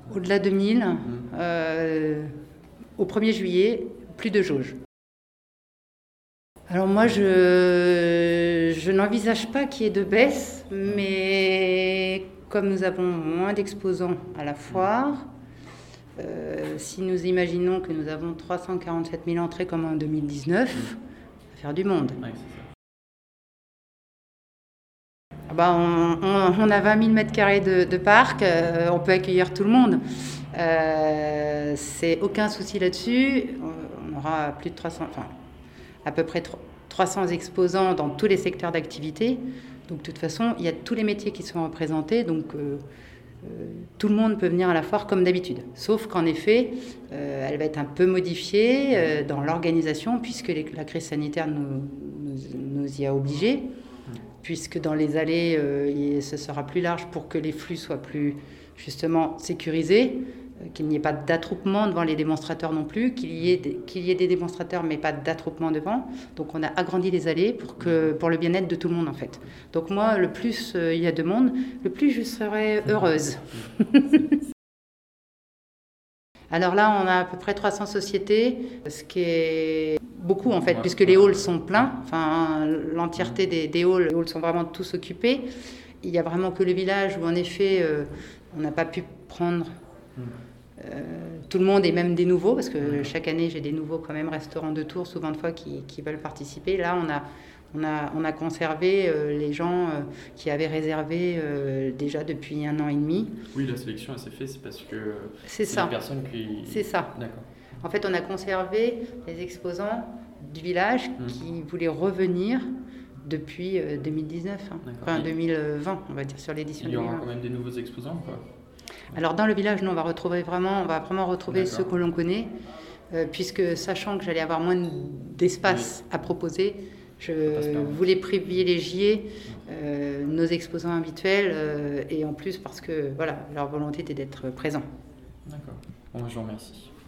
Au-delà de 1000, au 1er juillet, plus de jauge. Alors moi, je n'envisage pas qu'il y ait de baisse, mais comme nous avons moins d'exposants à la foire, si nous imaginons que nous avons 347 000 entrées comme en 2019, ça va faire du monde. Ouais, c'est ça. On a 20 000 mètres carrés de parc, on peut accueillir tout le monde. C'est aucun souci là-dessus. On aura plus de 300, à peu près 300 exposants dans tous les secteurs d'activité. Donc de toute façon, il y a tous les métiers qui sont représentés. Donc tout le monde peut venir à la foire comme d'habitude. Sauf qu'en effet, elle va être un peu modifiée dans l'organisation puisque la crise sanitaire nous y a obligés. Puisque dans les allées, ce sera plus large pour que les flux soient plus justement sécurisés, qu'il n'y ait pas d'attroupement devant les démonstrateurs non plus, qu'il y ait des démonstrateurs mais pas d'attroupement devant. Donc on a agrandi les allées pour le bien-être de tout le monde en fait. Donc moi, le plus il y a de monde, le plus je serai heureuse. Alors là, on a à peu près 300 sociétés, ce qui est beaucoup en fait, puisque les halls sont pleins. Enfin, l'entièreté des halls, les halls sont vraiment tous occupés. Il n'y a vraiment que le village où en effet, on n'a pas pu prendre tout le monde et même des nouveaux, parce que chaque année, j'ai des nouveaux quand même restaurants de Tours, souvent de fois, qui veulent participer. Là, on a conservé les gens qui avaient réservé déjà depuis 1 an et demi. Oui, la sélection, elle s'est faite, c'est parce que c'est ça. Les personnes qui... C'est ça. D'accord. En fait, on a conservé les exposants du village qui voulaient revenir depuis 2019, enfin 2020, on va dire, sur l'édition 2020. Il y aura quand même des nouveaux exposants, quoi. Alors dans le village, nous, on va vraiment retrouver ceux que l'on connaît, puisque sachant que j'allais avoir moins d'espace à proposer, je voulais privilégier nos exposants habituels et en plus parce que voilà, leur volonté était d'être présents. D'accord. Bon, je vous remercie.